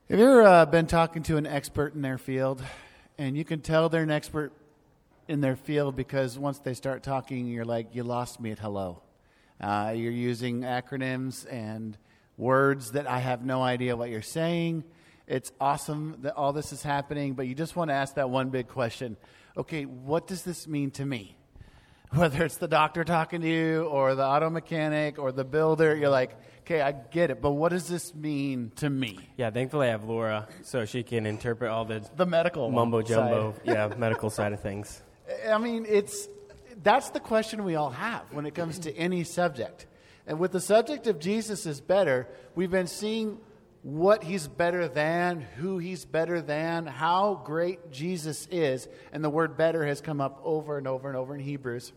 Have you ever been talking to an expert in their field, and you can tell they're an expert in their field because once they start talking, you're like, you lost me at hello. You're using acronyms and words that I have no idea what you're saying. It's awesome that all this is happening, but you just want to ask that one big question. Okay, what does this mean to me? Whether it's the doctor talking to you or the auto mechanic or the builder, you're like, okay, I get it, but what does this mean to me? Yeah, thankfully I have Laura so she can interpret all the medical mumbo jumbo, side. Medical side of things. I mean, that's the question we all have when it comes to any subject. And with the subject of Jesus is better, we've been seeing what he's better than, who he's better than, how great Jesus is. And the word better has come up over and over and over in Hebrews.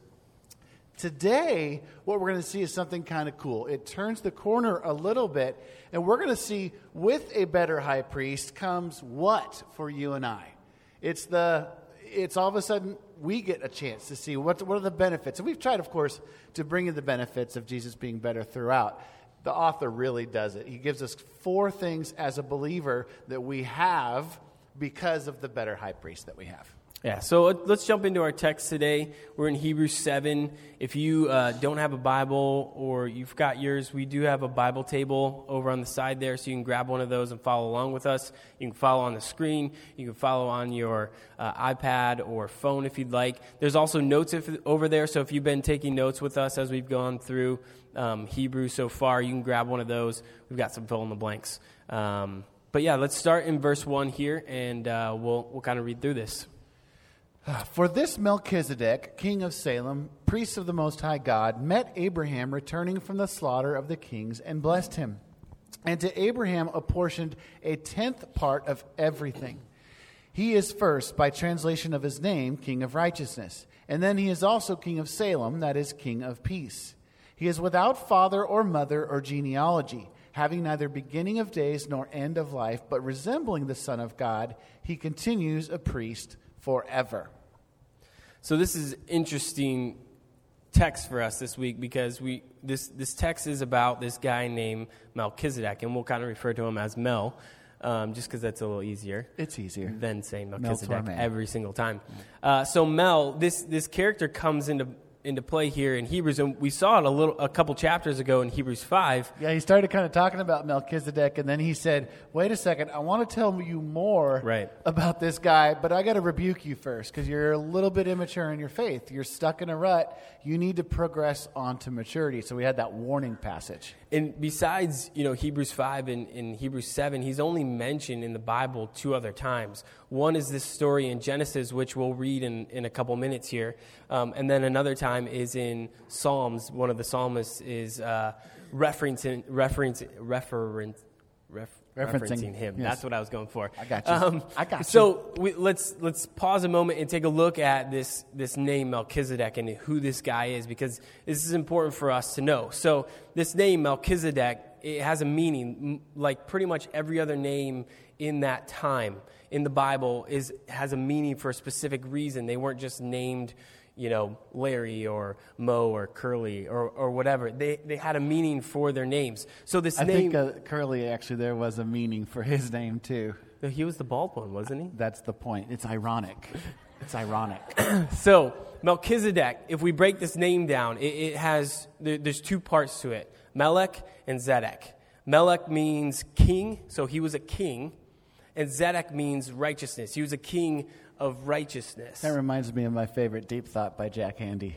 Today, what we're going to see is something kind of cool. It turns the corner a little bit, and we're going to see with a better high priest comes what for you and I? It's all of a sudden we get a chance to see what are the benefits. And we've tried, of course, to bring in the benefits of Jesus being better throughout. The author really does it. He gives us 4 things as a believer that we have because of the better high priest that we have. Yeah, so let's jump into our text today. We're in Hebrews 7. If you don't have a Bible or you've got yours, we do have a Bible table over on the side there, so you can grab one of those and follow along with us. You can follow on the screen. You can follow on your iPad or phone if you'd like. There's also notes over there, so if you've been taking notes with us as we've gone through Hebrews so far, you can grab one of those. We've got some fill in the blanks. But yeah, let's start in verse 1 here, and we'll kind of read through this. For this Melchizedek, king of Salem, priest of the Most High God, met Abraham returning from the slaughter of the kings and blessed him. And to Abraham apportioned a 10th part of everything. He is first, by translation of his name, king of righteousness. And then he is also king of Salem, that is, king of peace. He is without father or mother or genealogy, having neither beginning of days nor end of life, but resembling the Son of God, he continues a priest forever. So this is interesting text for us this week because this text is about this guy named Melchizedek, and we'll kind of refer to him as Mel, just because that's a little easier. It's easier than saying Melchizedek every single time. So Mel, this character comes into play here in Hebrews, and we saw it a couple chapters ago in Hebrews 5. Yeah, he started kind of talking about Melchizedek, and then he said, wait a second, I want to tell you more about this guy, but I got to rebuke you first, because you're a little bit immature in your faith. You're stuck in a rut. You need to progress on to maturity. So we had that warning passage. And besides, Hebrews 5 and Hebrews 7, he's only mentioned in the Bible 2 other times. One is this story in Genesis, which we'll read in a couple minutes here. And then another time is in Psalms. One of the psalmists is referencing him. Yes. That's what I was going for. I got you. I got you. So let's pause a moment and take a look at this name Melchizedek and who this guy is, because this is important for us to know. So this name Melchizedek, it has a meaning, like pretty much every other name in that time in the Bible has a meaning for a specific reason. They weren't just named, Larry or Mo or Curly or whatever. They had a meaning for their names. So this name... I think Curly, actually, there was a meaning for his name, too. He was the bald one, wasn't he? That's the point. It's ironic. It's ironic. So Melchizedek, if we break this name down, there's 2 parts to it. Melech and Zedek. Melech means king, so he was a king. And Zedek means righteousness. He was a king of righteousness. That reminds me of my favorite Deep Thought by Jack Handey.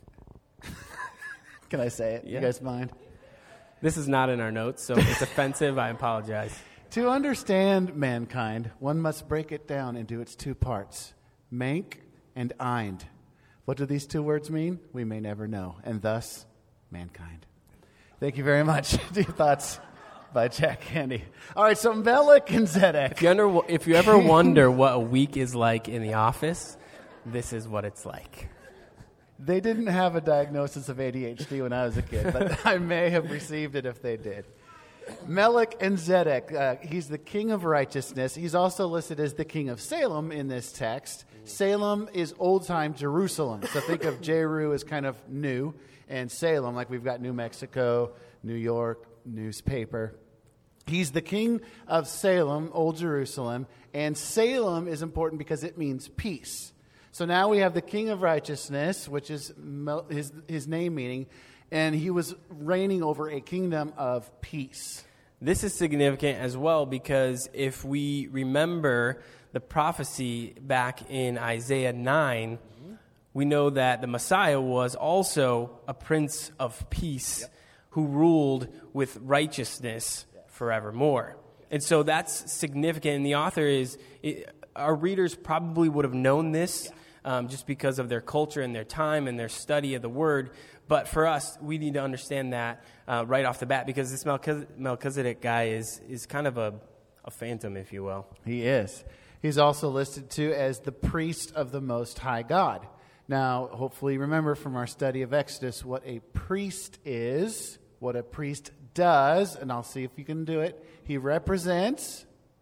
Can I say it? Yeah. You guys mind? This is not in our notes, so if it's offensive, I apologize. To understand mankind, one must break it down into its 2 parts, Mank and Eind. What do these 2 words mean? We may never know, and thus, mankind. Thank you very much. Deep Thoughts by Jack Handey. All right, so Melech and Zedek. If you ever wonder what a week is like in the office, this is what it's like. They didn't have a diagnosis of ADHD when I was a kid, but I may have received it if they did. Melech and Zedek, he's the king of righteousness. He's also listed as the king of Salem in this text. Salem is old-time Jerusalem. So think of Jeru as kind of new, and Salem, like we've got New Mexico, New York, newspaper. He's the king of Salem, Old Jerusalem, and Salem is important because it means peace. So now we have the king of righteousness, which is his name meaning, and he was reigning over a kingdom of peace. This is significant as well because if we remember the prophecy back in Isaiah 9, we know that the Messiah was also a prince of peace who ruled with righteousness forevermore. And so that's significant. And the author our readers probably would have known this just because of their culture and their time and their study of the word. But for us, we need to understand that right off the bat because this Melchizedek guy is kind of a phantom, if you will. He is. He's also listed, too, as the priest of the Most High God. Now, hopefully you remember from our study of Exodus what a priest is, what a priest does, and I'll see if you can do it. He represents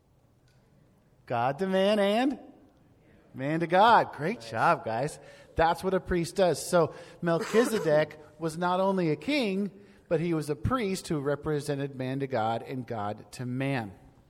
God to man and man to God. Great job, guys. That's what a priest does. So Melchizedek was not only a king, but he was a priest who represented man to God and God to man.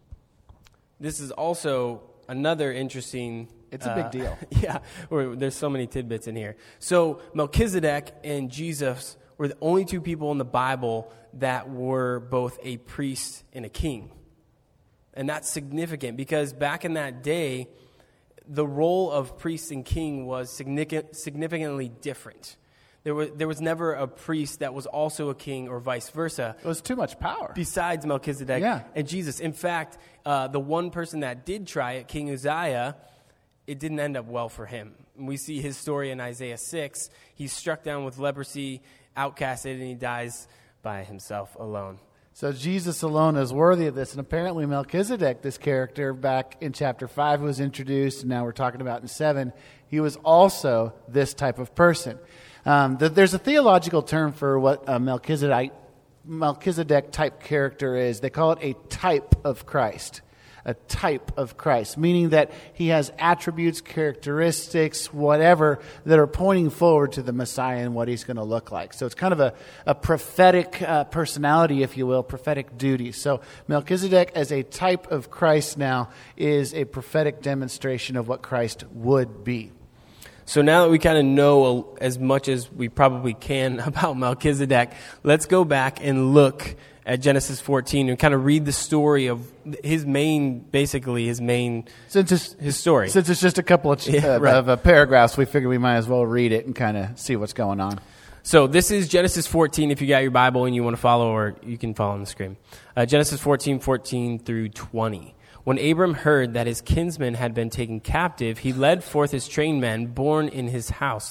This is also another interesting... It's a big deal. Yeah, there's so many tidbits in here. So Melchizedek and Jesus were the only two people in the Bible that were both a priest and a king. And that's significant because back in that day, the role of priest and king was significantly different. There was never a priest that was also a king or vice versa. It was too much power. Besides Melchizedek and Jesus. In fact, the one person that did try it, King Uzziah, it didn't end up well for him. We see his story in Isaiah 6. He's struck down with leprosy, outcasted, and he dies by himself alone. So Jesus alone is worthy of this. And apparently Melchizedek, this character back in chapter 5 was introduced, and now we're talking about in 7, he was also this type of person. There's a theological term for what a Melchizedek type character is. They call it a type of Christ. A type of Christ, meaning that he has attributes, characteristics, whatever, that are pointing forward to the Messiah and what he's going to look like. So it's kind of a prophetic personality, if you will, prophetic duty. So Melchizedek as a type of Christ now is a prophetic demonstration of what Christ would be. So now that we kind of know as much as we probably can about Melchizedek, let's go back and look at Genesis 14 and kind of read the story of his story. Since it's just a couple of paragraphs, we figured we might as well read it and kind of see what's going on. So this is Genesis 14 if you got your Bible and you want to follow, or you can follow on the screen. Genesis 14 through 20. When Abram heard that his kinsmen had been taken captive, he led forth his trained men born in his house,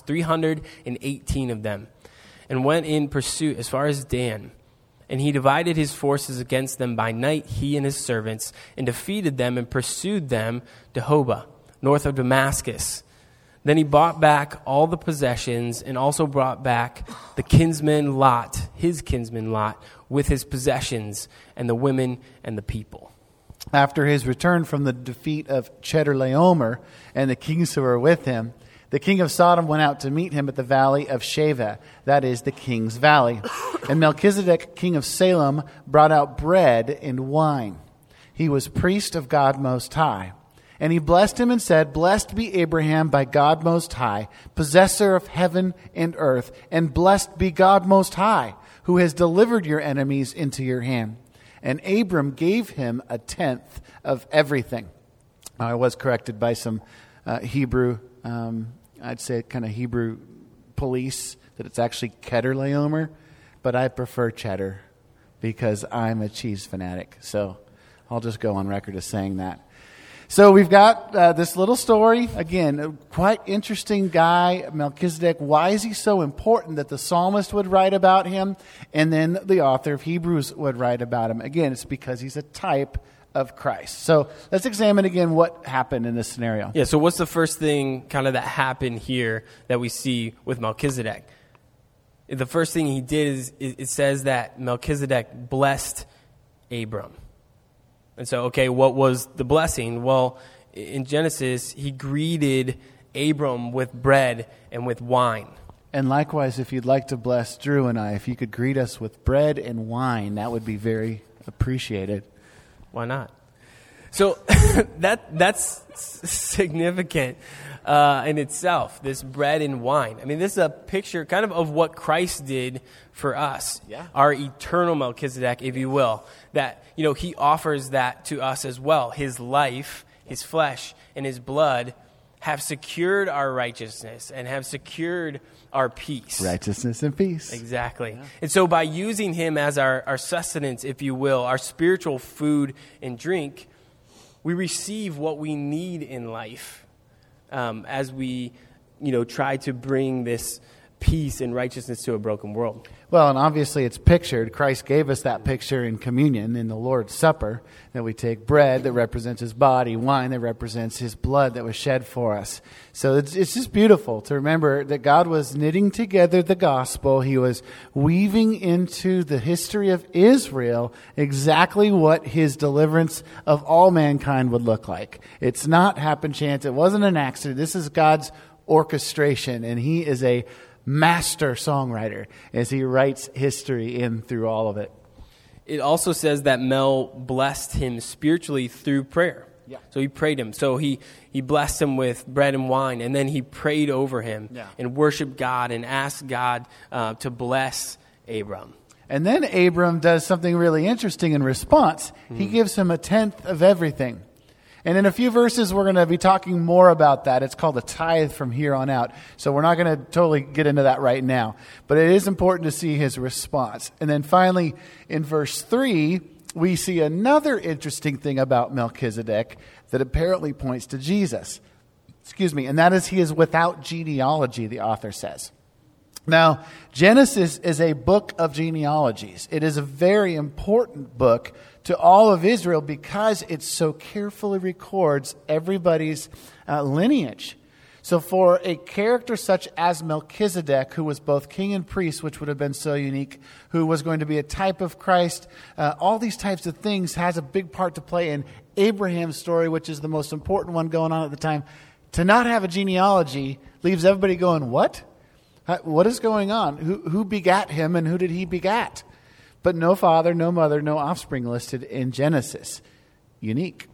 318 of them, and went in pursuit as far as Dan. And he divided his forces against them by night, he and his servants, and defeated them and pursued them to Hobah, north of Damascus. Then he bought back all the possessions and also brought back the kinsman Lot, his kinsman Lot, with his possessions and the women and the people. After his return from the defeat of Chedorlaomer and the kings who were with him, the king of Sodom went out to meet him at the valley of Shaveh, that is, the king's valley. And Melchizedek, king of Salem, brought out bread and wine. He was priest of God Most High. And he blessed him and said, "Blessed be Abraham by God Most High, possessor of heaven and earth, and blessed be God Most High, who has delivered your enemies into your hand." And Abram gave him a tenth of everything. I was corrected by some Hebrew I'd say kind of Hebrew police, that it's actually Chedorlaomer, but I prefer cheddar because I'm a cheese fanatic. So I'll just go on record as saying that. So we've got this little story. Again, a quite interesting guy, Melchizedek. Why is he so important that the psalmist would write about him and then the author of Hebrews would write about him? Again, it's because he's a type of Christ. So let's examine again what happened in this scenario. Yeah, so what's the first thing kind of that happened here that we see with Melchizedek? The first thing he did is it says that Melchizedek blessed Abram. And so, okay, what was the blessing? Well, in Genesis, he greeted Abram with bread and with wine. And likewise, if you'd like to bless Drew and I, if you could greet us with bread and wine, that would be very appreciated. Why not? So that's significant in itself, this bread and wine. I mean, this is a picture kind of what Christ did for us, our eternal Melchizedek, if you will, that, he offers that to us as well. His life, his flesh, and his blood have secured our righteousness and have secured our peace. Righteousness and peace. Exactly. Yeah. And so by using him as our sustenance, if you will, our spiritual food and drink, we receive what we need in life as we, try to bring this peace and righteousness to a broken world. Well, and obviously it's pictured. Christ gave us that picture in communion, in the Lord's Supper, that we take bread that represents his body, wine that represents his blood that was shed for us. So it's just beautiful to remember that God was knitting together the gospel. He was weaving into the history of Israel exactly what his deliverance of all mankind would look like. It's not happen chance. It wasn't an accident. This is God's orchestration, and he is a master songwriter as he writes history in through all of it. It also says that Mel blessed him spiritually through prayer. Yeah. So he prayed him. So he blessed him with bread and wine, and then he prayed over him and worshiped God and asked God to bless Abram. And then Abram does something really interesting in response. He gives him 1/10 of everything. And in a few verses, we're going to be talking more about that. It's called a tithe from here on out. So we're not going to totally get into that right now. But it is important to see his response. And then finally, in verse 3, we see another interesting thing about Melchizedek that apparently points to Jesus. And that is he is without genealogy, the author says. Now, Genesis is a book of genealogies. It is a very important book to all of Israel because it so carefully records everybody's lineage. So for a character such as Melchizedek, who was both king and priest, which would have been so unique, who was going to be a type of Christ, all these types of things has a big part to play in Abraham's story, which is the most important one going on at the time. To not have a genealogy leaves everybody going, what? What is going on? Who begat him and who did he begat? But no father, no mother, no offspring listed in Genesis. Unique.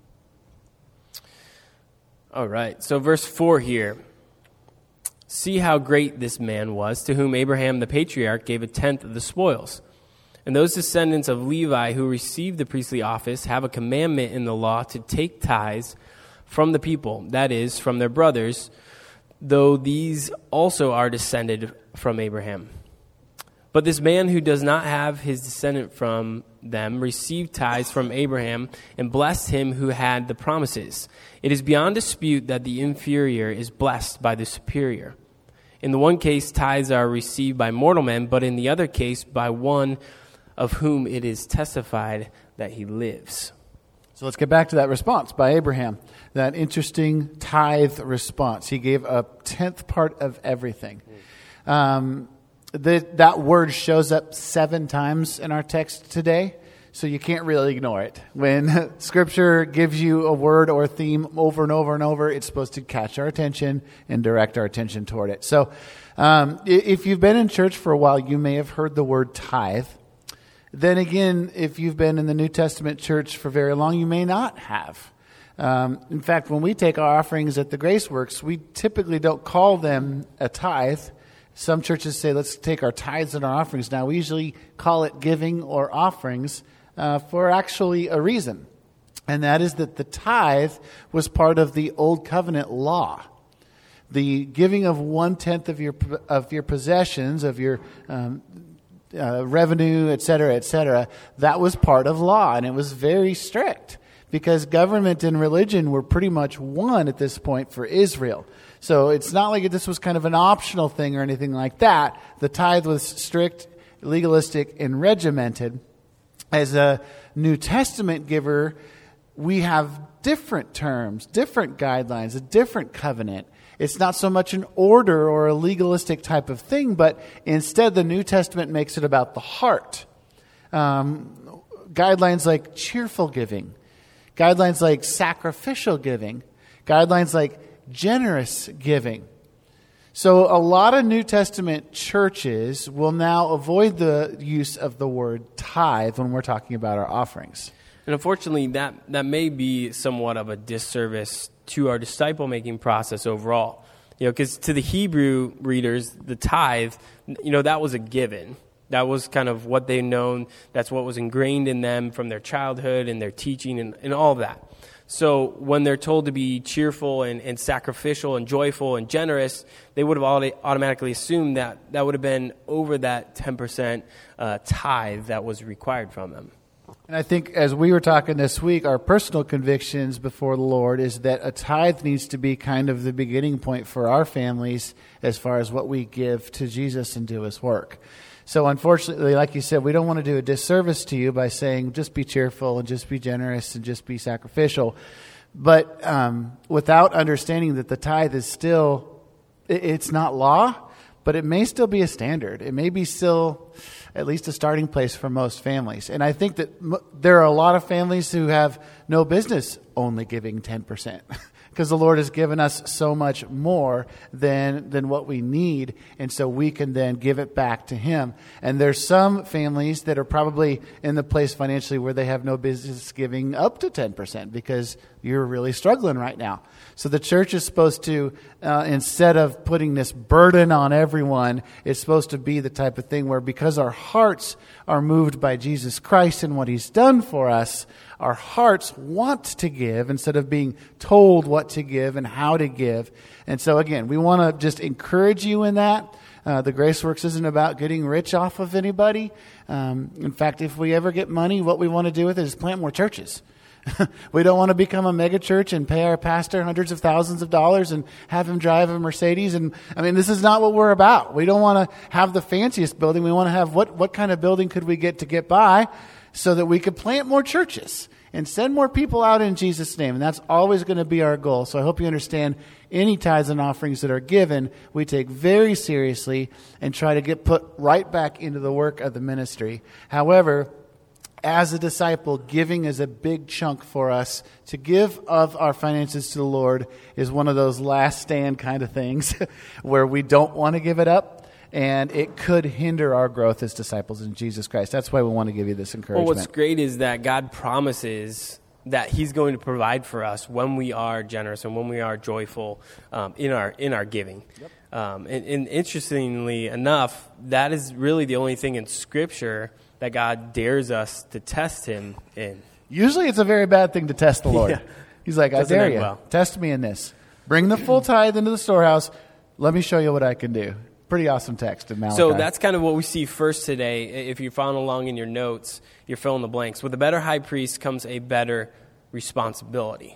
All right. So verse 4 here. See how great this man was, to whom Abraham the patriarch gave 1/10 of the spoils. And those descendants of Levi who received the priestly office have a commandment in the law to take tithes from the people, that is, from their brothers, though these also are descended from Abraham. But this man who does not have his descendant from them received tithes from Abraham and blessed him who had the promises. It is beyond dispute that the inferior is blessed by the superior. In the one case, tithes are received by mortal men, but in the other case, by one of whom it is testified that he lives. So let's get back to that response by Abraham, that interesting tithe response. He gave 1/10 part of everything. That word shows up 7 times in our text today, so you can't really ignore it. When Scripture gives you a word or a theme over and over and over, it's supposed to catch our attention and direct our attention toward it. So if you've been in church for a while, you may have heard the word tithe. Then again, if you've been in the New Testament church for very long, you may not have. In fact, when we take our offerings at the Grace Works, we typically don't call them a tithe. Some churches say, let's take our tithes and our offerings now. We usually call it giving or offerings for actually a reason. And that is that the tithe was part of the Old Covenant law. The giving of 1/10 of your possessions, of your revenue, et cetera, that was part of law. And it was very strict because government and religion were pretty much one at this point for Israel. So it's not like this was kind of an optional thing or anything like that. The tithe was strict, legalistic, and regimented. As a New Testament giver, we have different terms, different guidelines, a different covenant. It's not so much an order or a legalistic type of thing, but instead the New Testament makes it about the heart. Guidelines like cheerful giving, guidelines like sacrificial giving, guidelines like generous giving. So a lot of New Testament churches will now avoid the use of the word tithe when we're talking about our offerings. And unfortunately, that may be somewhat of a disservice to our disciple-making process overall. Because to the Hebrew readers, the tithe, that was a given. That was kind of what they known. That's what was ingrained in them from their childhood and their teaching and all of that. So when they're told to be cheerful and sacrificial and joyful and generous, they would have automatically assumed that would have been over that 10% tithe that was required from them. And I think as we were talking this week, our personal convictions before the Lord is that a tithe needs to be kind of the beginning point for our families as far as what we give to Jesus and do His work. So unfortunately, like you said, we don't want to do a disservice to you by saying just be cheerful and just be generous and just be sacrificial. But without understanding that the tithe is still, it's not law, but it may still be a standard. It may be still at least a starting place for most families. And I think that there are a lot of families who have no business only giving 10%. Because the Lord has given us so much more than what we need, and so we can then give it back to Him. And there's some families that are probably in the place financially where they have no business giving up to 10% because you're really struggling right now. So the church is supposed to, instead of putting this burden on everyone, it's supposed to be the type of thing where because our hearts are moved by Jesus Christ and what He's done for us, our hearts want to give instead of being told what to give and how to give. And so, again, we want to just encourage you in that. The GraceWorks isn't about getting rich off of anybody. In fact, if we ever get money, what we want to do with it is plant more churches. We don't want to become a mega church and pay our pastor hundreds of thousands of dollars and have him drive a Mercedes. And this is not what we're about. We don't want to have the fanciest building. We want to have what kind of building could we get by so that we could plant more churches and send more people out in Jesus' name. And that's always going to be our goal. So I hope you understand any tithes and offerings that are given, we take very seriously and try to get put right back into the work of the ministry. However, as a disciple, giving is a big chunk for us. To give of our finances to the Lord is one of those last stand kind of things where we don't want to give it up. And it could hinder our growth as disciples in Jesus Christ. That's why we want to give you this encouragement. Well, what's great is that God promises that He's going to provide for us when we are generous and when we are joyful in our giving. Yep. And interestingly enough, that is really the only thing in Scripture that God dares us to test Him in. Usually it's a very bad thing to test the Lord. Yeah. He's like, I dare you. Well. Test me in this. Bring the full tithe into the storehouse. Let me show you what I can do. Pretty awesome text in Malachi. So that's kind of what we see first today. If you're following along in your notes, you're filling the blanks. With a better high priest comes a better responsibility.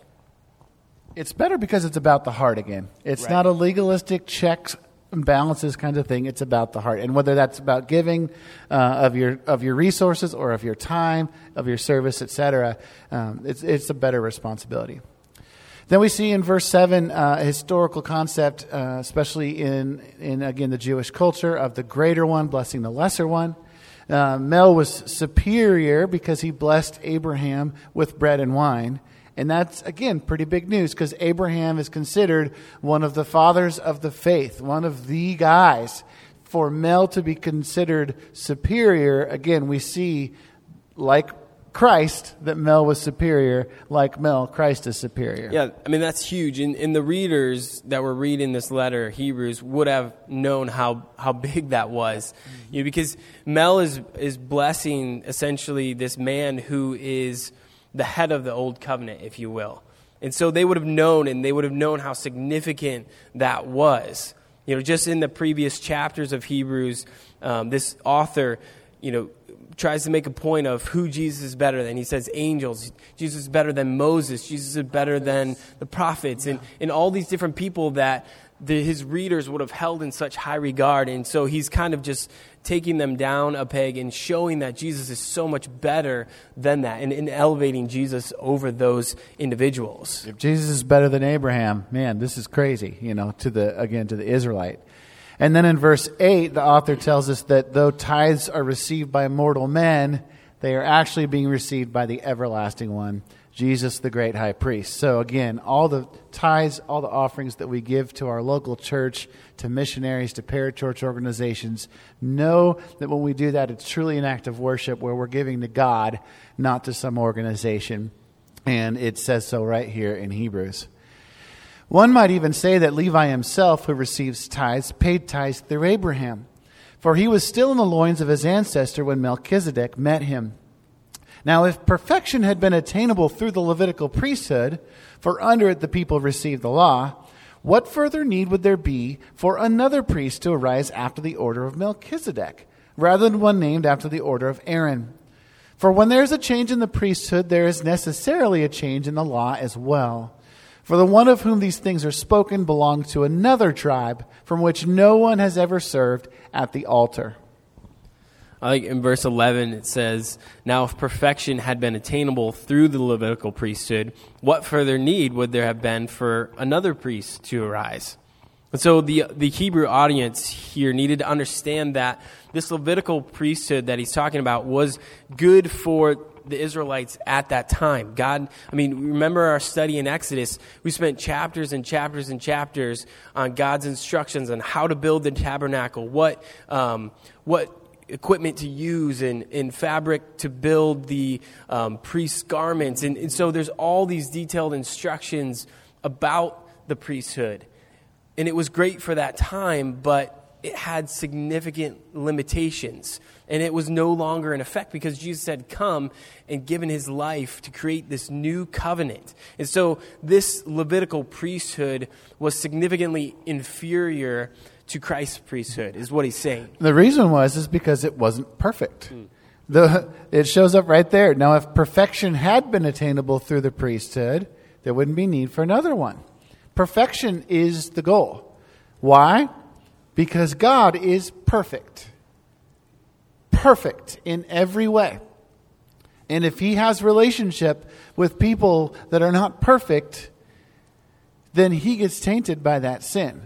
It's better because it's about the heart again. It's not a legalistic checks and balances kind of thing. It's about the heart. And whether that's about giving of your resources or of your time, of your service, etc., it's a better responsibility. Then we see in verse 7 a historical concept, especially in again, the Jewish culture of the greater one blessing the lesser one. Mel was superior because he blessed Abraham with bread and wine. And that's, again, pretty big news because Abraham is considered one of the fathers of the faith, one of the guys. For Mel to be considered superior, again, we see, like Christ, that Mel was superior. Like Mel, Christ is superior. Yeah, that's huge. And the readers that were reading this letter, Hebrews, would have known how big that was. Because Mel is blessing, essentially, this man who is the head of the old covenant, if you will. And so they would have known how significant that was. Just in the previous chapters of Hebrews, this author, tries to make a point of who Jesus is better than. He says angels. Jesus is better than Moses. Jesus is better than the prophets. And all these different people that his readers would have held in such high regard. And so he's kind of just taking them down a peg and showing that Jesus is so much better than that and elevating Jesus over those individuals. If Jesus is better than Abraham, man, this is crazy, to the Israelite. And then in verse 8, the author tells us that though tithes are received by mortal men, they are actually being received by the everlasting one, Jesus, the great high priest. So again, all the tithes, all the offerings that we give to our local church, to missionaries, to parachurch organizations, know that when we do that, it's truly an act of worship where we're giving to God, not to some organization. And it says so right here in Hebrews. One might even say that Levi himself, who receives tithes, paid tithes through Abraham, for he was still in the loins of his ancestor when Melchizedek met him. Now, if perfection had been attainable through the Levitical priesthood, for under it the people received the law, what further need would there be for another priest to arise after the order of Melchizedek, rather than one named after the order of Aaron? For when there is a change in the priesthood, there is necessarily a change in the law as well. For the one of whom these things are spoken belongs to another tribe, from which no one has ever served at the altar. I think in verse 11 it says, now if perfection had been attainable through the Levitical priesthood, what further need would there have been for another priest to arise? And so the Hebrew audience here needed to understand that this Levitical priesthood that he's talking about was good for the Israelites at that time. Remember our study in Exodus, we spent chapters and chapters and chapters on God's instructions on how to build the tabernacle, what equipment to use and fabric to build the priest's garments. And so there's all these detailed instructions about the priesthood. And it was great for that time, but it had significant limitations. And it was no longer in effect because Jesus had come and given his life to create this new covenant. And so this Levitical priesthood was significantly inferior to Christ's priesthood, is what he's saying. The reason is because it wasn't perfect. It shows up right there. Now, if perfection had been attainable through the priesthood, there wouldn't be need for another one. Perfection is the goal. Why? Because God is perfect. Perfect in every way. And if he has relationship with people that are not perfect, then he gets tainted by that sin.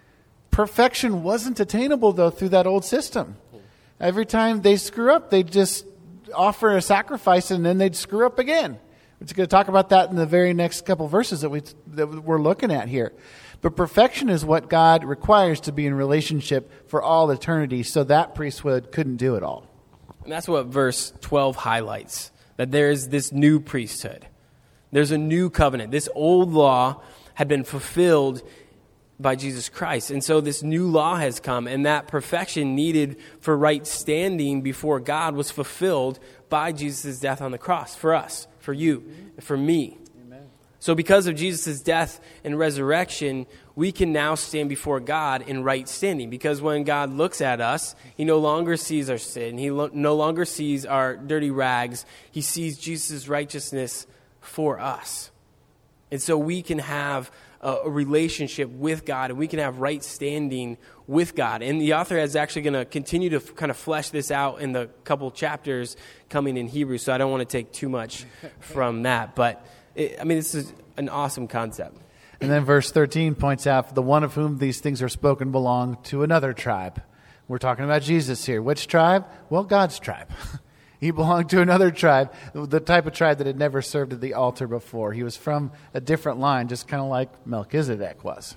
Perfection wasn't attainable, though, through that old system. Every time they screw up, they'd just offer a sacrifice and then they'd screw up again. We're going to talk about that in the very next couple verses that we're looking at here. But perfection is what God requires to be in relationship for all eternity, so that priesthood couldn't do it all. And that's what verse 12 highlights, that there is this new priesthood. There's a new covenant. This old law had been fulfilled by Jesus Christ. And so this new law has come, and that perfection needed for right standing before God was fulfilled by Jesus' death on the cross for us, for you, for me. Amen. So because of Jesus' death and resurrection, we can now stand before God in right standing. Because when God looks at us, he no longer sees our sin. He no longer sees our dirty rags. He sees Jesus' righteousness for us. And so we can have a relationship with God, and we can have right standing with God. And the author is actually going to continue to kind of flesh this out in the couple chapters coming in Hebrews, so I don't want to take too much from that. But, this is an awesome concept. And then verse 13 points out, the one of whom these things are spoken belonged to another tribe. We're talking about Jesus here. Which tribe? Well, God's tribe. He belonged to another tribe, the type of tribe that had never served at the altar before. He was from a different line, just kind of like Melchizedek was.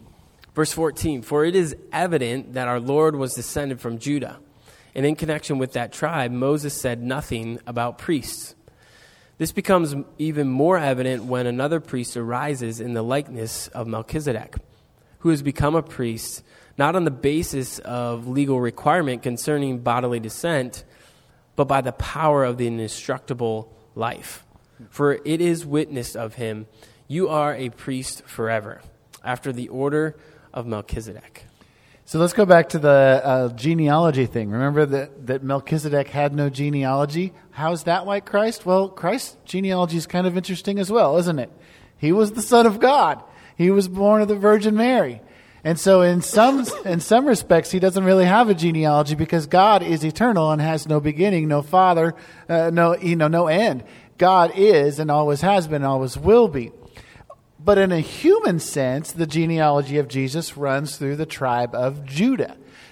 Verse 14, for it is evident that our Lord was descended from Judah. And in connection with that tribe, Moses said nothing about priests. This becomes even more evident when another priest arises in the likeness of Melchizedek, who has become a priest not on the basis of legal requirement concerning bodily descent, but by the power of the indestructible life. For it is witnessed of him, you are a priest forever, after the order of Melchizedek. So let's go back to the genealogy thing. Remember that Melchizedek had no genealogy? How's that like Christ? Well, Christ's genealogy is kind of interesting as well, isn't it? He was the Son of God. He was born of the Virgin Mary. And so in some respects, he doesn't really have a genealogy because God is eternal and has no beginning, no father, no end. God is and always has been and always will be. But in a human sense, the genealogy of Jesus runs through the tribe of Judah.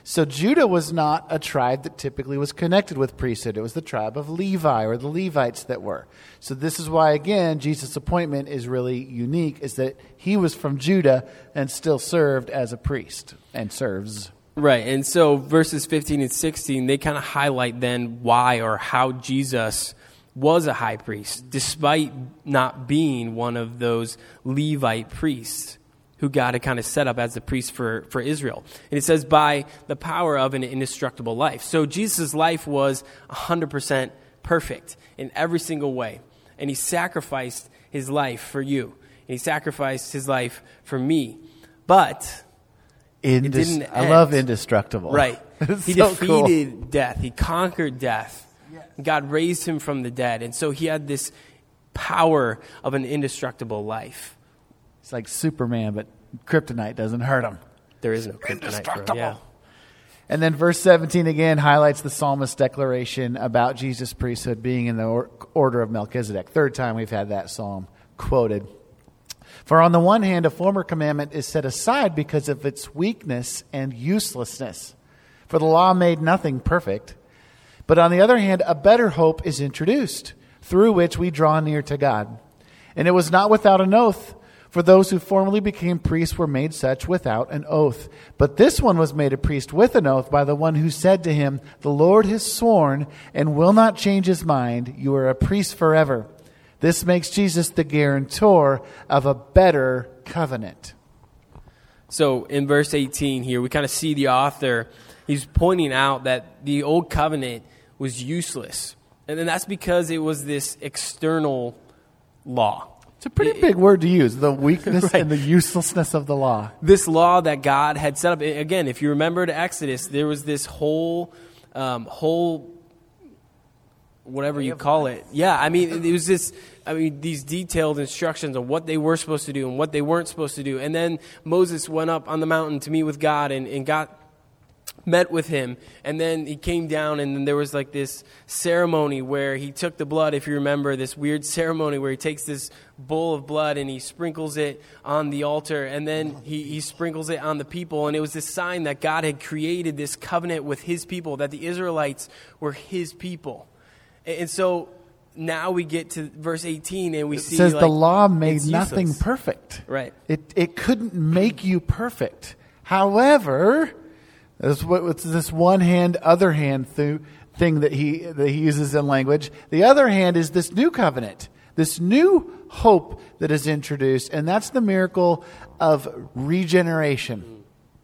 So Judah was not a tribe that typically was connected with priesthood. It was the tribe of Levi, or the Levites that were. So this is why, again, Jesus' appointment is really unique, is that he was from Judah and still served as a priest and serves. Right, and so verses 15 and 16, they kind of highlight then why or how Jesus was a high priest, despite not being one of those Levite priests who God had kind of set up as the priest for Israel. And it says, by the power of an indestructible life. So Jesus' life was 100% perfect in every single way. And he sacrificed his life for you. And he sacrificed his life for me. But it didn't end. I love indestructible. Right. He so defeated death. He conquered death. Yes. God raised him from the dead. And so he had this power of an indestructible life. It's like Superman, but kryptonite doesn't hurt him. There is no kryptonite for him. Yeah. And then verse 17 again highlights the psalmist's declaration about Jesus' priesthood being in the order of Melchizedek. Third time we've had that psalm quoted. For on the one hand, a former commandment is set aside because of its weakness and uselessness. For the law made nothing perfect. But on the other hand, a better hope is introduced, through which we draw near to God. And it was not without an oath. For those who formerly became priests were made such without an oath. But this one was made a priest with an oath by the one who said to him, the Lord has sworn and will not change his mind. You are a priest forever. This makes Jesus the guarantor of a better covenant. So in verse 18 here, we kind of see the author, he's pointing out that the old covenant was useless. And then that's because it was this external law. It's a pretty big word to use, the weakness right. and the uselessness of the law. This law that God had set up, again, if you remember to Exodus, there was this whole whatever you call it. Yeah, I mean, it was these detailed instructions on what they were supposed to do and what they weren't supposed to do. And then Moses went up on the mountain to meet with God, and God met with him, and then he came down, and then there was like this ceremony where he took the blood, if you remember, this weird ceremony where he takes this bowl of blood and he sprinkles it on the altar, and then he sprinkles it on the people, and it was this sign that God had created this covenant with his people, that the Israelites were his people. And so now we get to verse 18, and we see it says the law made nothing useless. Perfect. Right. It couldn't make you perfect. However, it's this one hand, other hand thing that he uses in language. The other hand is this new covenant, this new hope that is introduced, and that's the miracle of regeneration.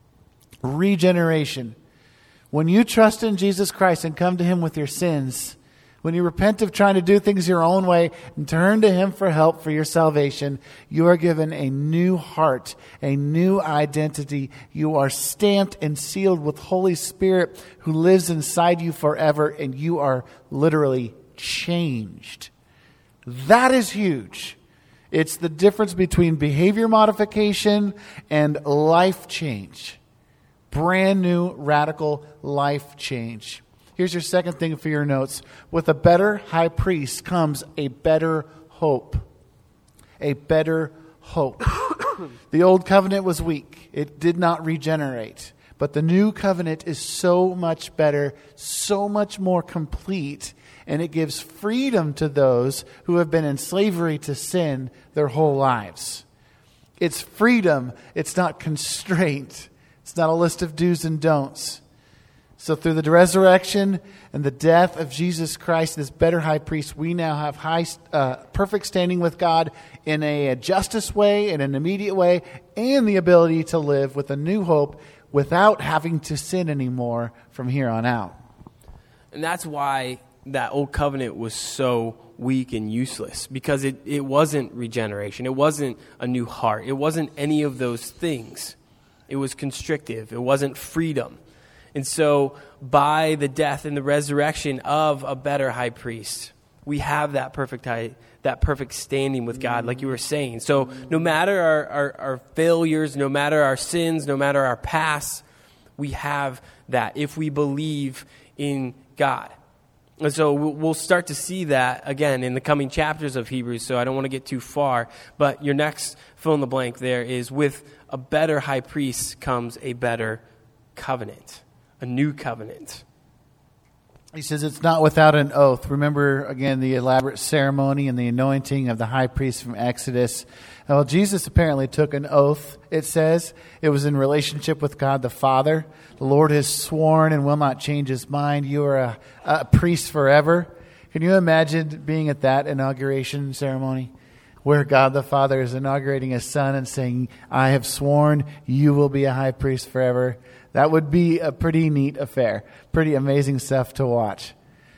Regeneration. When you trust in Jesus Christ and come to him with your sins, when you repent of trying to do things your own way and turn to him for help for your salvation, you are given a new heart, a new identity. You are stamped and sealed with Holy Spirit who lives inside you forever, and you are literally changed. That is huge. It's the difference between behavior modification and life change. Brand new, radical life change. Here's your second thing for your notes. With a better high priest comes a better hope. A better hope. The old covenant was weak. It did not regenerate. But the new covenant is so much better, so much more complete, and it gives freedom to those who have been in slavery to sin their whole lives. It's freedom. It's not constraint. It's not a list of do's and don'ts. So through the resurrection and the death of Jesus Christ, this better high priest, we now have perfect standing with God in a justice way, in an immediate way, and the ability to live with a new hope without having to sin anymore from here on out. And that's why that old covenant was so weak and useless, because it wasn't regeneration. It wasn't a new heart. It wasn't any of those things. It was constrictive. It wasn't freedom. And so by the death and the resurrection of a better high priest, we have that perfect standing with God, like you were saying. So no matter our failures, no matter our sins, no matter our past, we have that if we believe in God. And so we'll start to see that again in the coming chapters of Hebrews, so I don't want to get too far. But your next fill in the blank there is, with a better high priest comes a better covenant. a new covenant. He says it's not without an oath. Remember, again, the elaborate ceremony and the anointing of the high priest from Exodus. Well, Jesus apparently took an oath, it says. It was in relationship with God the Father. The Lord has sworn and will not change his mind. You are a priest forever. Can you imagine being at that inauguration ceremony where God the Father is inaugurating his Son and saying, I have sworn you will be a high priest forever? That would be a pretty neat affair. Pretty amazing stuff to watch.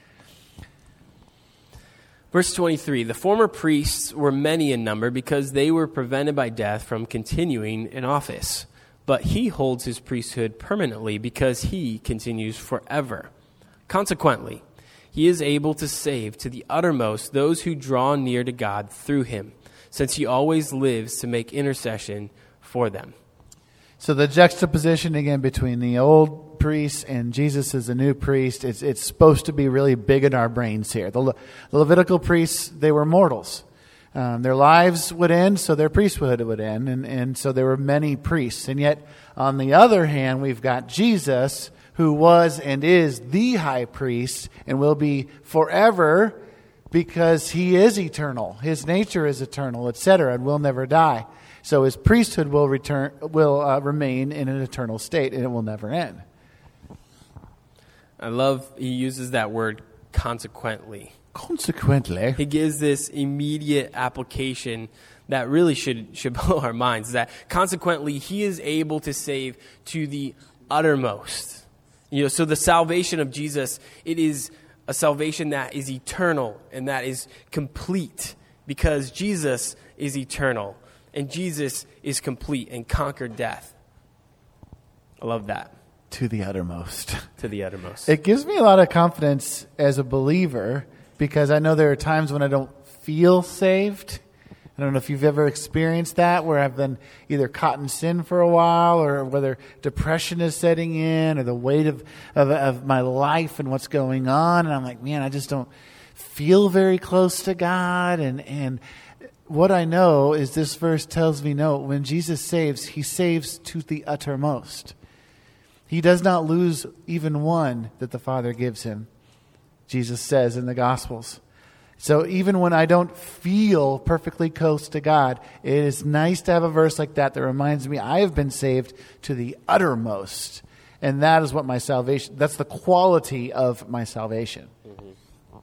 Verse 23, the former priests were many in number because they were prevented by death from continuing in office. But he holds his priesthood permanently because he continues forever. Consequently, he is able to save to the uttermost those who draw near to God through him, since he always lives to make intercession for them. So the juxtaposition again between the old priests and Jesus as a new priest, it's supposed to be really big in our brains here. The Levitical priests, they were mortals. Their lives would end, so their priesthood would end, and so there were many priests. And yet, on the other hand, we've got Jesus, who was and is the high priest and will be forever because he is eternal. His nature is eternal, etc., and will never die. So his priesthood will remain in an eternal state, and it will never end. I love he uses that word consequently. Consequently. He gives this immediate application that really should blow our minds. That consequently, he is able to save to the uttermost. So the salvation of Jesus, it is a salvation that is eternal and that is complete because Jesus is eternal. And Jesus is complete and conquered death. I love that. To the uttermost. To the uttermost. It gives me a lot of confidence as a believer because I know there are times when I don't feel saved. I don't know if you've ever experienced that, where I've been either caught in sin for a while, or whether depression is setting in, or the weight of my life and what's going on. And I'm like, man, I just don't feel very close to God. And what I know is this verse tells me, no, when Jesus saves, he saves to the uttermost. He does not lose even one that the Father gives him, Jesus says in the Gospels. So even when I don't feel perfectly close to God, it is nice to have a verse like that reminds me I have been saved to the uttermost. And that is what my salvation, that's the quality of my salvation. Mm-hmm.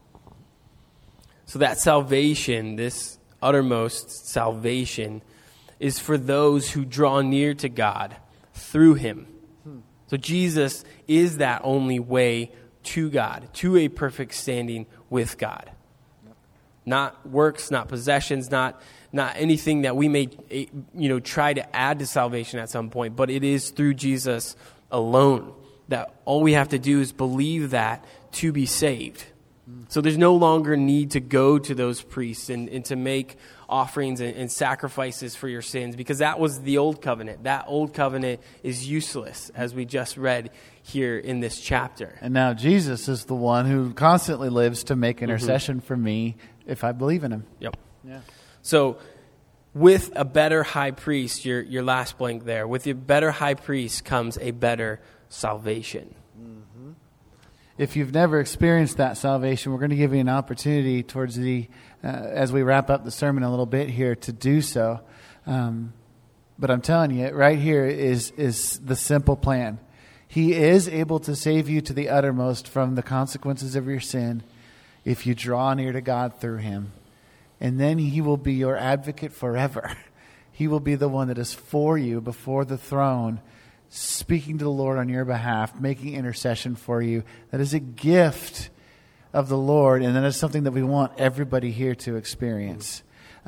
So that salvation, this uttermost salvation, is for those who draw near to God through him. So Jesus is that only way to God, to a perfect standing with God. Not works, not possessions, not anything that we may try to add to salvation at some point, but it is through Jesus alone that all we have to do is believe that to be saved. So there's no longer need to go to those priests and to make offerings and sacrifices for your sins, because that was the old covenant. That old covenant is useless, as we just read here in this chapter. And now Jesus is the one who constantly lives to make intercession for me if I believe in him. Yep. Yeah. So with a better high priest, your last blank there, with a better high priest comes a better salvation. If you've never experienced that salvation, we're going to give you an opportunity towards as we wrap up the sermon a little bit here to do so. But I'm telling you, right here is the simple plan. He is able to save you to the uttermost from the consequences of your sin if you draw near to God through him. And then he will be your advocate forever. He will be the one that is for you before the throne, speaking to the Lord on your behalf, making intercession for you. That is a gift of the Lord, and that is something that we want everybody here to experience.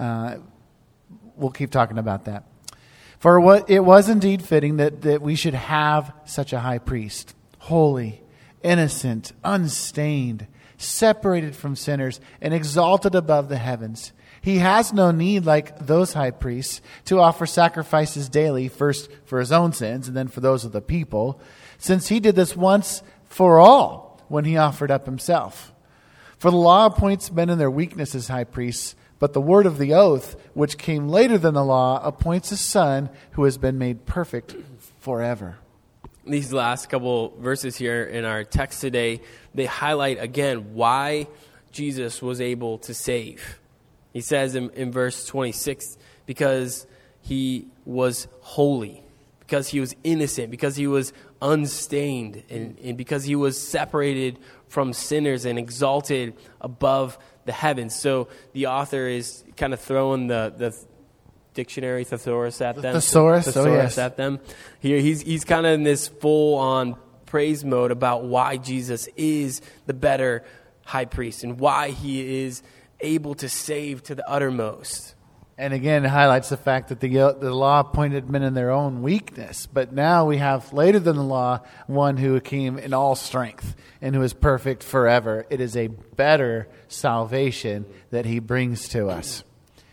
We'll keep talking about that. For what it was indeed fitting that we should have such a high priest, holy, innocent, unstained, separated from sinners, and exalted above the heavens. He has no need, like those high priests, to offer sacrifices daily, first for his own sins and then for those of the people, since he did this once for all when he offered up himself. For the law appoints men in their weakness as high priests, but the word of the oath, which came later than the law, appoints a son who has been made perfect forever. These last couple verses here in our text today, they highlight again why Jesus was able to save. He says in verse 26, because he was holy, because he was innocent, because he was unstained, and because he was separated from sinners and exalted above the heavens. So the author is kind of throwing the dictionary thesaurus at them. Thesaurus, yes. At them. Here he's kind of in this full-on praise mode about why Jesus is the better high priest and why he is able to save to the uttermost. And again, it highlights the fact that the law appointed men in their own weakness. But now we have, later than the law, one who came in all strength and who is perfect forever. It is a better salvation that he brings to us.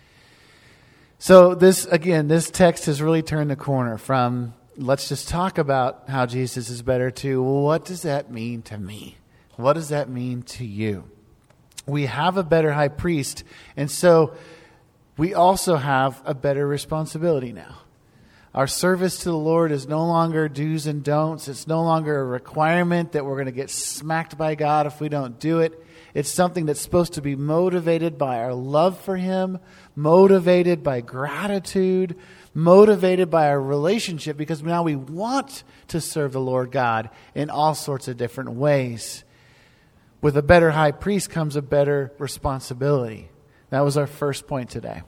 So this text has really turned the corner from, let's just talk about how Jesus is better, to, well, what does that mean to me? What does that mean to you? We have a better high priest, and so we also have a better responsibility now. Our service to the Lord is no longer do's and don'ts. It's no longer a requirement that we're going to get smacked by God if we don't do it. It's something that's supposed to be motivated by our love for Him, motivated by gratitude, motivated by our relationship, because now we want to serve the Lord God in all sorts of different ways. With a better high priest comes a better responsibility. That was our first point today.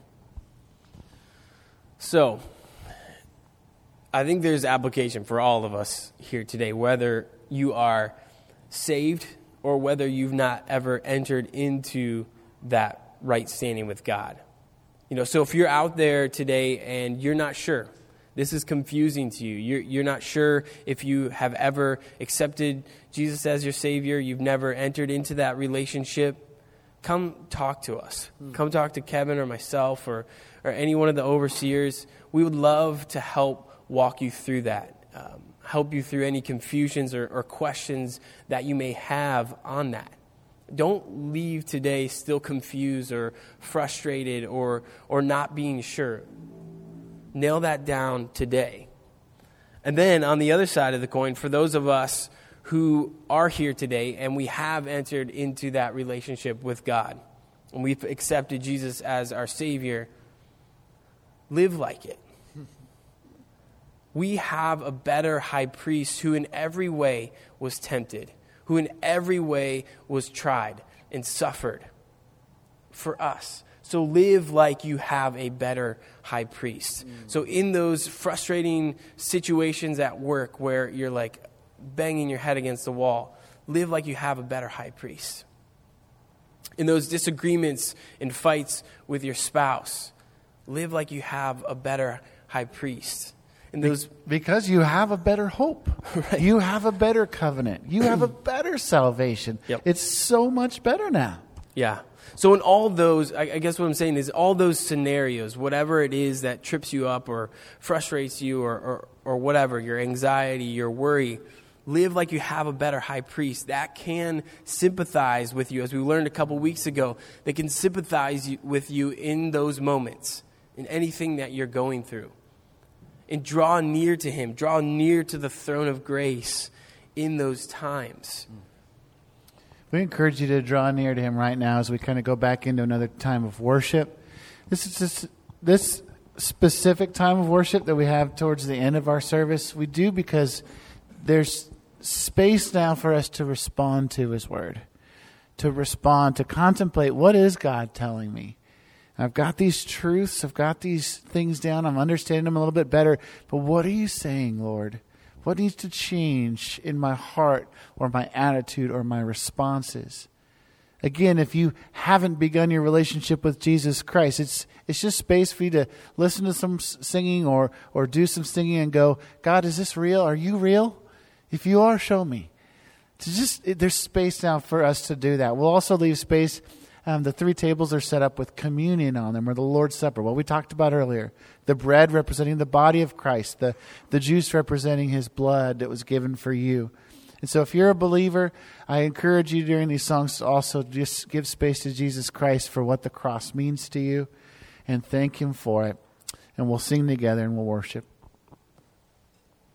So, I think there's application for all of us here today, whether you are saved or whether you've not ever entered into that right standing with God. So if you're out there today and you're not sure, this is confusing to you, you're not sure if you have ever accepted Jesus as your Savior, you've never entered into that relationship, come talk to us. Come talk to Kevin or myself or any one of the overseers. We would love to help walk you through that, help you through any confusions or questions that you may have on that. Don't leave today still confused or frustrated or not being sure. Nail that down today. And then on the other side of the coin, for those of us who are here today and we have entered into that relationship with God and we've accepted Jesus as our Savior, live like it. We have a better high priest who in every way was tempted, who in every way was tried and suffered for us. So live like you have a better high priest. So in those frustrating situations at work where you're like banging your head against the wall, live like you have a better high priest. In those disagreements and fights with your spouse, live like you have a better high priest. Because you have a better hope. Right. You have a better covenant. You have a better salvation. Yep. It's so much better now. Yeah. So in all those, I guess what I'm saying is all those scenarios, whatever it is that trips you up or frustrates you or whatever, your anxiety, your worry, live like you have a better high priest that can sympathize with you. As we learned a couple weeks ago, they can sympathize with you in those moments, in anything that you're going through. And draw near to Him, draw near to the throne of grace in those times. We encourage you to draw near to Him right now as we kind of go back into another time of worship. This specific time of worship that we have towards the end of our service, we do because there's space now for us to respond to His Word, to respond, to contemplate, what is God telling me? I've got these truths, I've got these things down, I'm understanding them a little bit better, but what are you saying, Lord? What needs to change in my heart or my attitude or my responses? Again, if you haven't begun your relationship with Jesus Christ, it's just space for you to listen to some singing or do some singing and go, God, is this real? Are you real? If you are, show me. There's space now for us to do that. We'll also leave space. The 3 tables are set up with communion on them, or the Lord's Supper, what we talked about earlier. The bread representing the body of Christ, the juice representing His blood that was given for you. And so if you're a believer, I encourage you during these songs to also just give space to Jesus Christ for what the cross means to you and thank Him for it. And we'll sing together and we'll worship.